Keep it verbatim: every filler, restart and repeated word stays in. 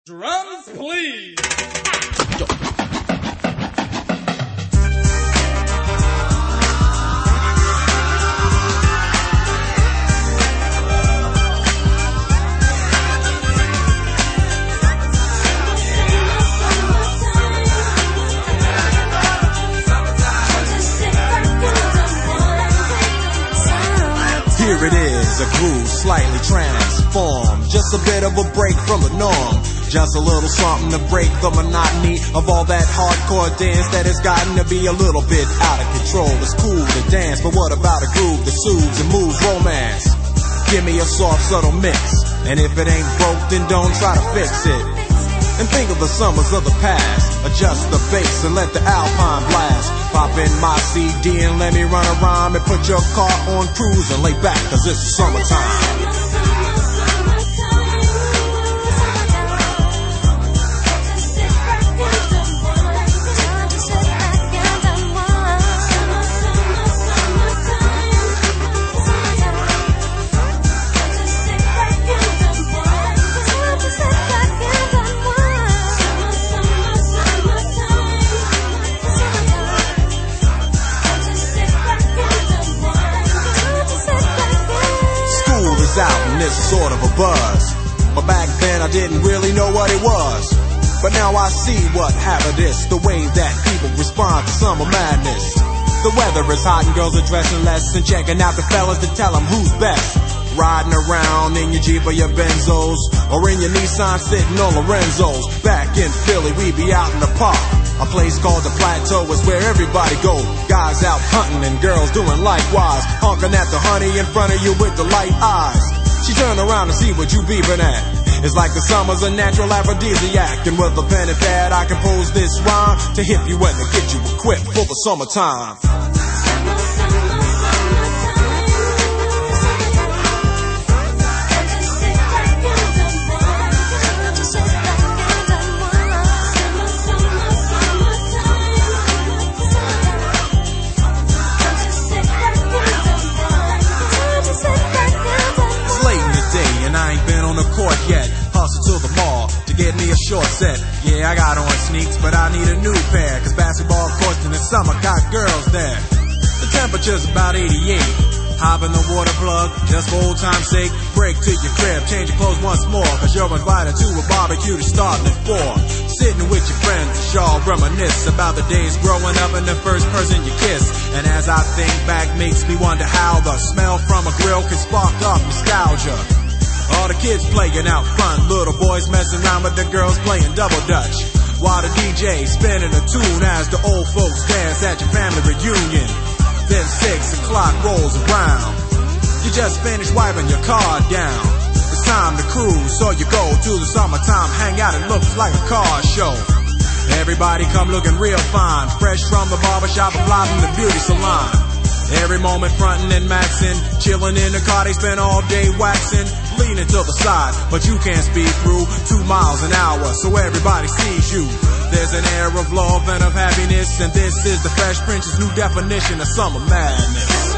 Drums, please. Here it is, a groove slightly transformed. Just a bit of a break from the norm. Just a little something to break the monotony of all that hardcore dance that has gotten to be a little bit out of control. It's cool to dance, but what about a groove that soothes and moves romance? Give me a soft, subtle mix, and if it ain't broke, then don't try to fix it. And think of the summers of the past. Adjust the bass and let the Alpine blast. Pop in my C D and let me run a rhyme and put your car on cruise and lay back, cause it's the summertime. Out and it's sort of a buzz, but back then I didn't really know what it was. But now I see what happened is the way that people respond to summer madness. The weather is hot and girls are dressing less and checking out the fellas to tell them who's best. Riding around in your Jeep or your Benzos, or in your Nissan sitting on Lorenzo's. Back in Philly we be out in the park. A place called the Plateau is where everybody go. Guys out hunting and girls doing likewise, honking at the honey in front of you with the light eyes. She turn around to see what you beeping at. It's like the summer's a natural aphrodisiac, and with a pen and pad I compose this rhyme to hip you and to get you equipped for the summertime. Court yet, hustle to the mall to get me a short set. Yeah, I got on sneaks, but I need a new pair, cause basketball courts in the summer got girls there. The temperature's about eighty-eight. Hop in the water plug, just for old time's sake. Break to your crib, change your clothes once more, cause you're invited to a barbecue to start at four. Sitting with your friends, y'all reminisce about the days growing up and the first person you kiss. And as I think back, makes me wonder how the smell from a grill can spark up nostalgia. All the kids playing out front, little boys messing around with the girls playing double dutch, while the D J spinning a tune as the old folks dance at your family reunion. Then six o'clock rolls around, you just finished wiping your car down. It's time to cruise, so you go to the summertime hangout. It looks like a car show. Everybody come looking real fine, fresh from the barbershop or fly from the beauty salon. Every moment frontin' and maxin', chillin' in the car, they spend all day waxin', leaning to the side, but you can't speed through two miles an hour, so everybody sees you. There's an air of love and of happiness, and this is the Fresh Prince's new definition of summer madness.